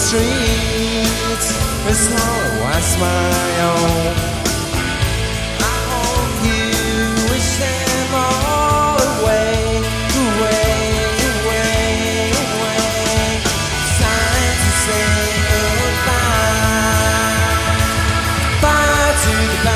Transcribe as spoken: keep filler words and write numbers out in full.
streets as hollow as my own. I hope you wish them all away, away, away, away. Time to say goodbye, bye to the past.